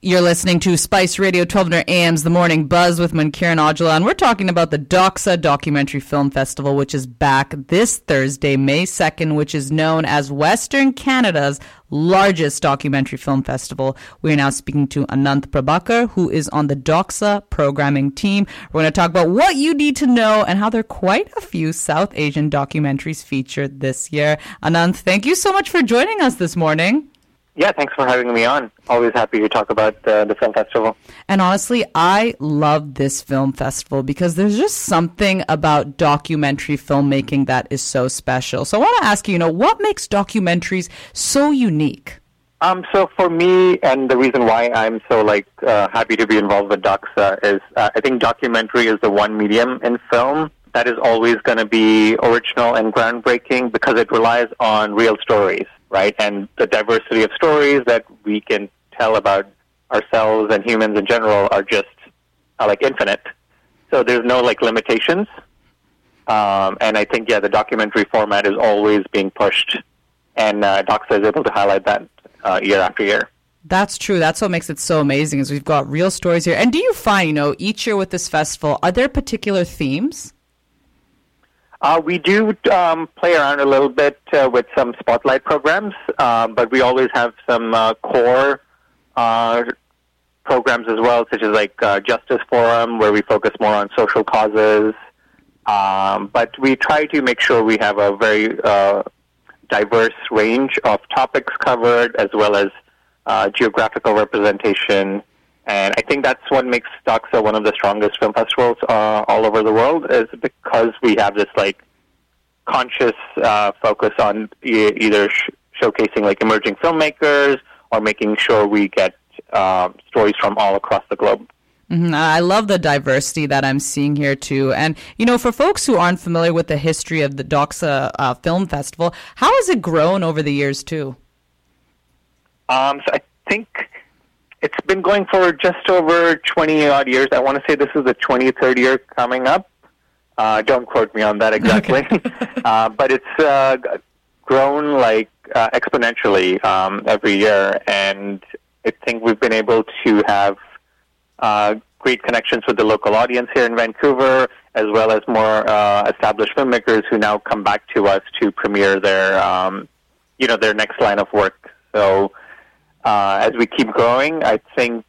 You're listening to Spice Radio 1200 AM's The Morning Buzz with Mankiran Aujla, and we're talking about the Doxa Documentary Film Festival, which is back this Thursday, May 2nd, which is known as Western Canada's largest documentary film festival. We are now speaking to Ananth Prabhakar, who is on the Doxa programming team. We're going to talk about what you need to know and how there are quite a few South Asian documentaries featured this year. Ananth, thank you so much for joining us this morning. Yeah, thanks for having me on. Always happy to talk about the film festival. And honestly, I love this film festival because there's just something about documentary filmmaking that is so special. So I want to ask you, what makes documentaries so unique? So for me, and the reason why I'm so happy to be involved with Doxa is I think documentary is the one medium in film that is always going to be original and groundbreaking because it relies on real stories, right? And the diversity of stories that we can tell about ourselves and humans in general are just infinite. So there's no limitations. And I think, the documentary format is always being pushed. And Doxa is able to highlight that year after year. That's true. That's what makes it so amazing is we've got real stories here. And do you find, each year with this festival, are there particular themes? We do play around a little bit with some spotlight programs, but we always have some core programs as well, such as Justice Forum, where we focus more on social causes. But we try to make sure we have a very diverse range of topics covered, as well as geographical representation. And I think that's what makes Doxa one of the strongest film festivals all over the world, is because we have this conscious focus on either showcasing emerging filmmakers or making sure we get stories from all across the globe. Mm-hmm. I love the diversity that I'm seeing here too. And, for folks who aren't familiar with the history of the Doxa Film Festival, how has it grown over the years too? So I think it's been going for just over 20-odd years. I want to say this is the 23rd year coming up. Don't quote me on that exactly. Okay. But it's grown exponentially every year. And I think we've been able to have great connections with the local audience here in Vancouver, as well as more established filmmakers who now come back to us to premiere their, their next line of work. So as we keep growing, I think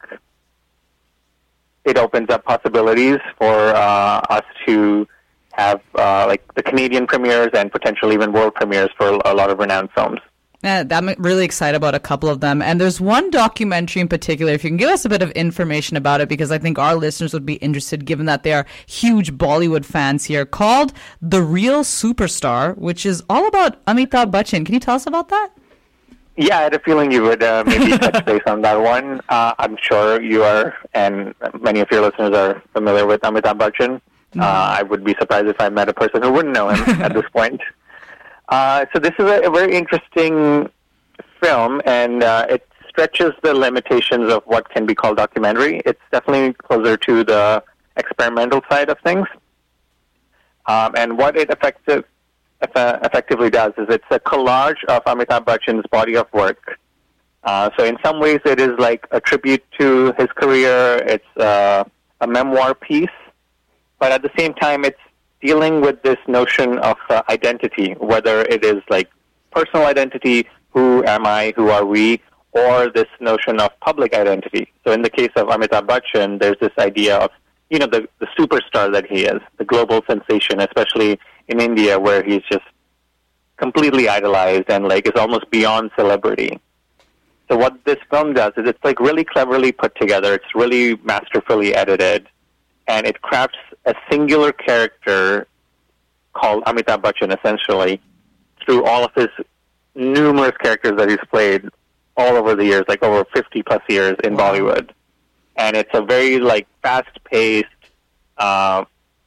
it opens up possibilities for us to have the Canadian premieres and potentially even world premieres for a lot of renowned films. I'm really excited about a couple of them. And there's one documentary in particular, if you can give us a bit of information about it, because I think our listeners would be interested, given that they are huge Bollywood fans here, called The Real Superstar, which is all about Amitabh Bachchan. Can you tell us about that? Yeah, I had a feeling you would maybe touch base on that one. I'm sure you are, and many of your listeners are familiar with Amitabh Bachchan. I would be surprised if I met a person who wouldn't know him at this point. So this is a very interesting film, and it stretches the limitations of what can be called documentary. It's definitely closer to the experimental side of things. And what it effectively does is it's a collage of Amitabh Bachchan's body of work. So in some ways it is a tribute to his career. It's a memoir piece. But at the same time, it's dealing with this notion of identity, whether it is personal identity, who am I, who are we, or this notion of public identity. So in the case of Amitabh Bachchan, there's this idea of, the superstar that he is, the global sensation, especially in India, where he's just completely idolized and is almost beyond celebrity. So what this film does is it's really cleverly put together. It's really masterfully edited, and it crafts a singular character called Amitabh Bachchan, essentially, through all of his numerous characters that he's played all over the years, over 50-plus years in Bollywood. And it's a very, fast-paced, like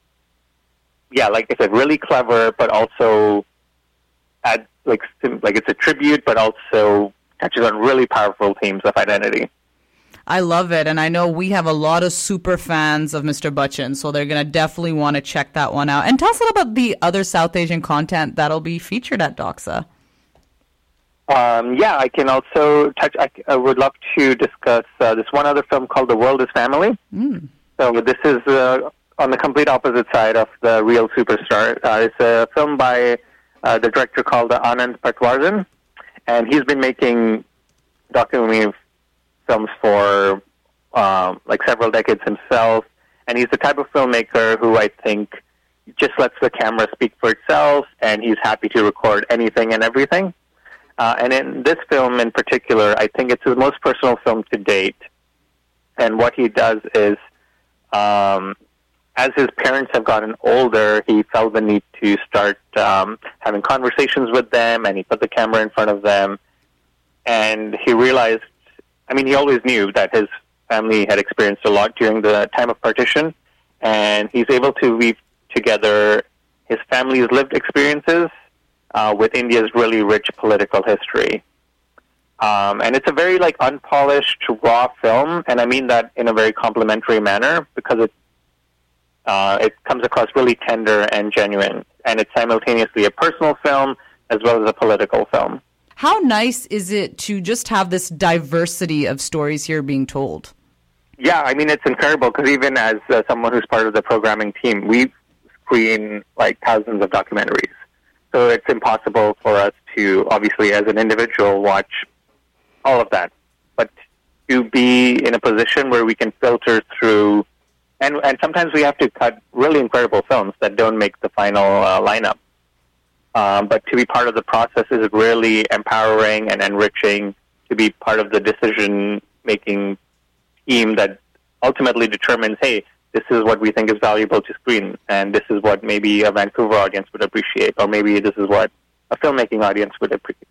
I said, really clever, but also, it's a tribute, but also touches on really powerful themes of identity. I love it, and I know we have a lot of super fans of Mr. Bachchan, so they're going to definitely want to check that one out. And tell us a little about the other South Asian content that'll be featured at Doxa. Yeah, I can also touch. I would love to discuss this one other film called The World Is Family. So this is on the complete opposite side of the real superstar. It's a film by the director called Anand Patwardhan, and he's been making documentary films for like several decades himself. And he's the type of filmmaker who I think just lets the camera speak for itself, and he's happy to record anything and everything. And in this film in particular, I think it's his most personal film to date. And what he does is, as his parents have gotten older, he felt the need to start having conversations with them, and he put the camera in front of them. And he realized, I mean, he always knew that his family had experienced a lot during the time of partition, and he's able to weave together his family's lived experiences with India's really rich political history. And it's a very unpolished, raw film, and I mean that in a very complimentary manner because it comes across really tender and genuine, and it's simultaneously a personal film as well as a political film. How nice is it to just have this diversity of stories here being told? Yeah, I mean, it's incredible because even as someone who's part of the programming team, we screen thousands of documentaries. So it's impossible for us to, obviously, as an individual, watch all of that. But to be in a position where we can filter through, and sometimes we have to cut really incredible films that don't make the final lineup. But to be part of the process is really empowering and enriching, to be part of the decision-making team that ultimately determines, hey, this is what we think is valuable to screen, and this is what maybe a Vancouver audience would appreciate, or maybe this is what a filmmaking audience would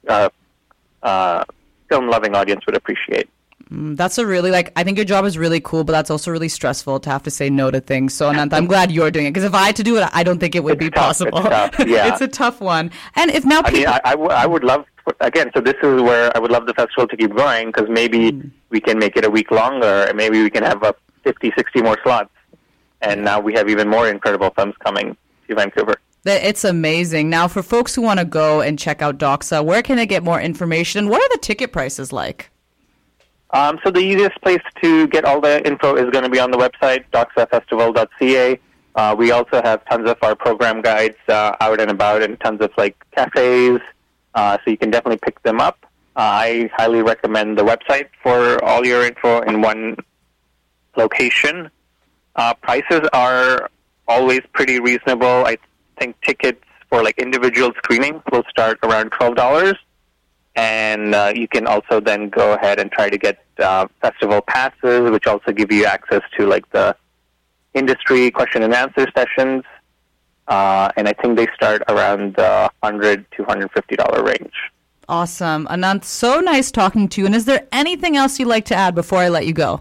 film-loving audience would appreciate. That's a really, I think your job is really cool, but that's also really stressful to have to say no to things. So, Anant, I'm glad you're doing it, because if I had to do it, I don't think it would be possible. It's tough, yeah. It's a tough one. And if now people... I would love, again, so this is where I would love the festival to keep going, because maybe we can make it a week longer, and maybe we can have 50, 60 more slots. And now we have even more incredible films coming to Vancouver. It's amazing. Now, for folks who want to go and check out Doxa, where can they get more information? What are the ticket prices like? So the easiest place to get all the info is going to be on the website, doxafestival.ca. We also have tons of our program guides out and about, and tons of cafes, so you can definitely pick them up. I highly recommend the website for all your info in one location. Prices are always pretty reasonable. I think tickets for individual screenings will start around $12. And you can also then go ahead and try to get festival passes, which also give you access to the industry question and answer sessions. And I think they start around the $100 to $150 range. Awesome. Anant, so nice talking to you. And is there anything else you'd like to add before I let you go?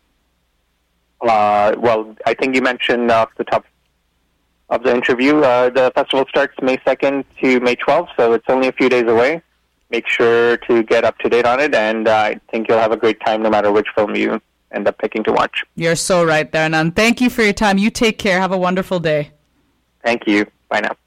Well, I think you mentioned off the top of the interview, the festival starts May 2nd to May 12th, so it's only a few days away. Make sure to get up to date on it, and I think you'll have a great time no matter which film you end up picking to watch. You're so right there, Anand. Thank you for your time. You take care. Have a wonderful day. Thank you. Bye now.